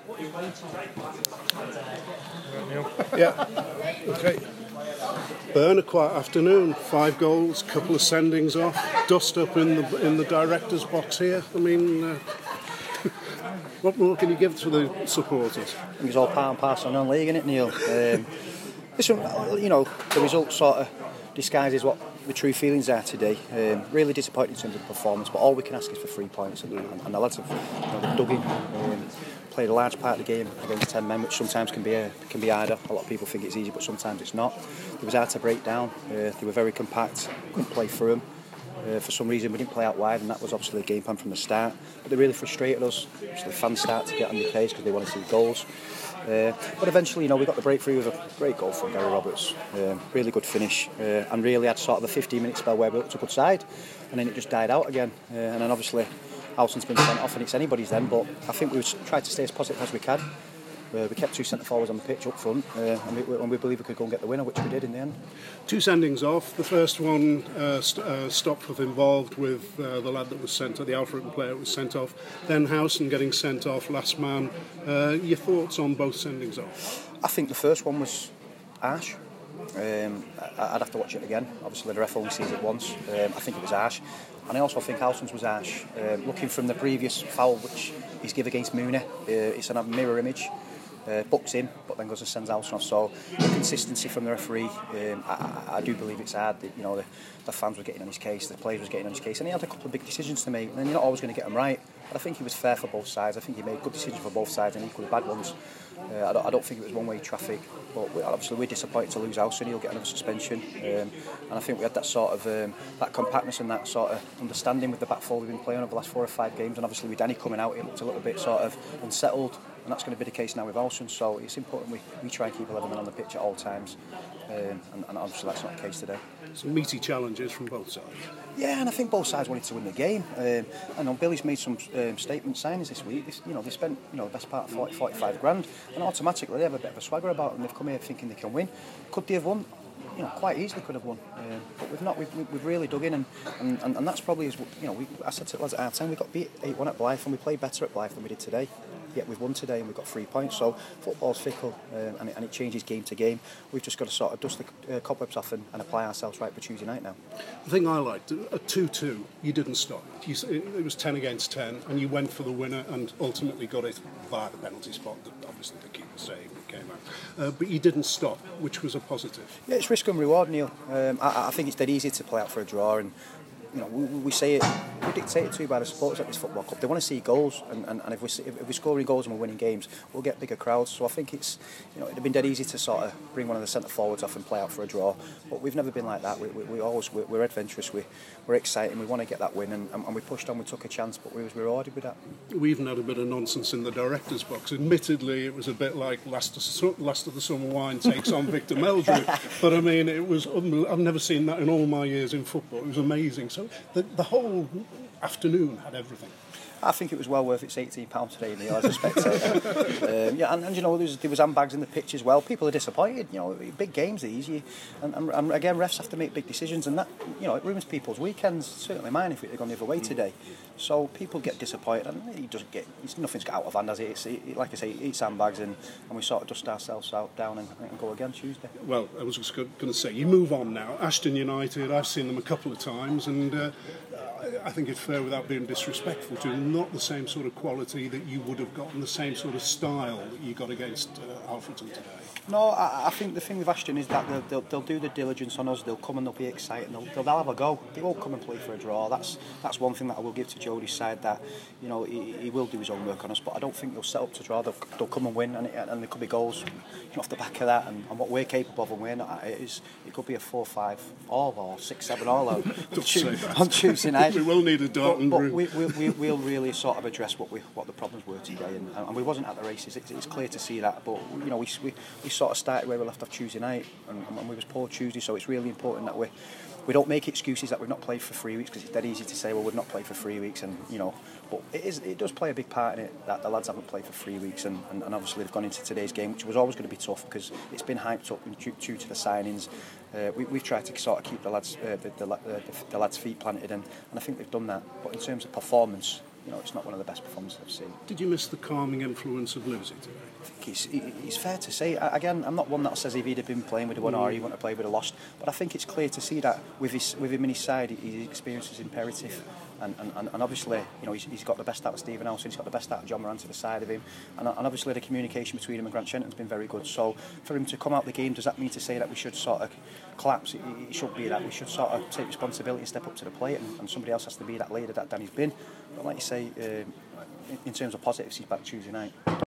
Yeah. Okay. Burn, a quiet afternoon. 5 goals, couple of sendings off, dust up in the director's box here. I mean, what more can you give to the supporters? I think it's all part and parcel of non-league, isn't it, Neil? Listen, the result sort of disguises what the true feelings are today. Really disappointing in terms of the performance, but all we can ask is for 3 points. And the lads have they've dug in, played a large part of the game against 10 men, which sometimes can be harder. A lot of people think it's easy, but sometimes it's not. It was hard to break down. They were very compact, couldn't play through them. For some reason we didn't play out wide, and that was obviously the game plan from the start. But they really frustrated us. So the fans started to get on the case because they wanted to see goals. But eventually, we got the breakthrough with a great goal from Gary Roberts. Really good finish, and really had sort of a 15-minute spell where we looked a good side, and then it just died out again. And then obviously, Alston's been sent off, and it's anybody's then. But I think we've tried to stay as positive as we can. We kept 2 centre forwards on the pitch up front, and we believe we could go and get the winner, which we did in the end. 2 sendings off. The first one, Stopforth involved with the lad that was sent off, the Alfreton player was sent off. Then Howson getting sent off, last man. Your thoughts on both sendings off? I think the first one was harsh. I'd have to watch it again. Obviously, the ref only sees it once. I think it was harsh. And I also think Howson's was harsh. Looking from the previous foul, which he's given against Mooney, it's a mirror image. Books him, but then goes and sends Alston off. So the consistency from the referee, I do believe it's hard. The fans were getting on his case, the players were getting on his case, and he had a couple of big decisions to make. And you're not always going to get them right, but I think he was fair for both sides. I think he made good decisions for both sides and equally bad ones. I don't think it was one-way traffic, but obviously we're disappointed to lose Alston. He'll get another suspension, and I think we had that sort of that compactness and that sort of understanding with the back four we've been playing over the last 4 or 5 games. And obviously with Danny coming out, he looked a little bit sort of unsettled. And that's going to be the case now with Alston, so it's important we try and keep 11 men on the pitch at all times, and obviously that's not the case today. Some meaty challenges from both sides. Yeah, and I think both sides wanted to win the game. I know Billy's made some statement signings this week. They spent the best part of 45 grand, and automatically they have a bit of a swagger about them. They've come here thinking they can win. Could they have won? Quite easily could have won, but we've not. We've really dug in, and that's probably I said to the lads at half time, we got beat 8-1 at Blyth, and we played better at Blyth than we did today. Yet we've won today and we've got 3 points. So football's fickle, and it changes game to game. We've just got to sort of dust the cobwebs off and apply ourselves right for Tuesday night now. The thing I liked, at 2-2, you didn't stop. It was 10 against 10, and you went for the winner and ultimately got it via the penalty spot that obviously the keeper saved and came out. But you didn't stop, which was a positive. Yeah, it's risk and reward, Neil. I think it's dead easy to play out for a draw, and we say it, we dictate it to by the supporters at this football club. They want to see goals, and if we're scoring goals and we're winning games, we'll get bigger crowds. So I think it's it'd have been dead easy to sort of bring one of the centre forwards off and play out for a draw. But we've never been like that. We're adventurous. We're exciting. We want to get that win, and we pushed on. We took a chance, but we was rewarded with that. We even had a bit of nonsense in the director's box. Admittedly, it was a bit like last of the summer wine takes on Victor Meldrew. But I mean, it was I've never seen that in all my years in football. It was amazing. So the whole afternoon had everything. I think it was well worth its £18 today, Neil, as a spectator. And there was handbags in the pitch as well. People are disappointed. Big games, these, and again, refs have to make big decisions, and that it ruins people's weekends. Certainly mine if it had gone the other way today. So people get disappointed, and nothing's got out of hand, has it? Like I say, it's handbags, and we sort of dust ourselves down and go again Tuesday. Well, I was just going to say, you move on now. Ashton United, I've seen them a couple of times, and I think it's fair, without being disrespectful to them, not the same sort of quality that you would have gotten, the same sort of style that you got against Alfreton today. No, I think the thing with Ashton is that they'll do the diligence on us. They'll come and they'll be excited. They'll have a go. They won't come and play for a draw. That's one thing that I will give to Jody's side. That he will do his own work on us, but I don't think they'll set up to draw. They'll come and win, and there could be goals off the back of that. And what we're capable of, and we're not, it could be a 4-5 all or 6-7 all out on Tuesday night. We will need a Darton but we'll really sort of address what the problems were today, and we wasn't at the races. It's clear to see that, but we sort of started where we left off Tuesday night, and we was poor Tuesday. So it's really important that we don't make excuses that we've not played for 3 weeks, because it's dead easy to say, well, we've not played for 3 weeks, and but it does play a big part in it that the lads haven't played for 3 weeks, and obviously they've gone into today's game, which was always going to be tough because it's been hyped up due to the signings. We've tried to sort of keep the lads' feet planted, and I think they've done that. But in terms of performance, it's not one of the best performances I've seen. Did you miss the calming influence of losing today? I think it's fair to say. Again, I'm not one that says if he'd have been playing with a won or he wouldn't have played with a lost, but I think it's clear to see that with him and his side, his experience is imperative. And obviously, he's got the best out of Stephen Elson, he's got the best out of John Moran to the side of him, and obviously the communication between him and Grant Shenton's been very good. So for him to come out the game, does that mean to say that we should sort of collapse? It shouldn't be that. We should sort of take responsibility and step up to the plate, and somebody else has to be that leader that Danny's been. But like you say, in terms of positives, he's back Tuesday night.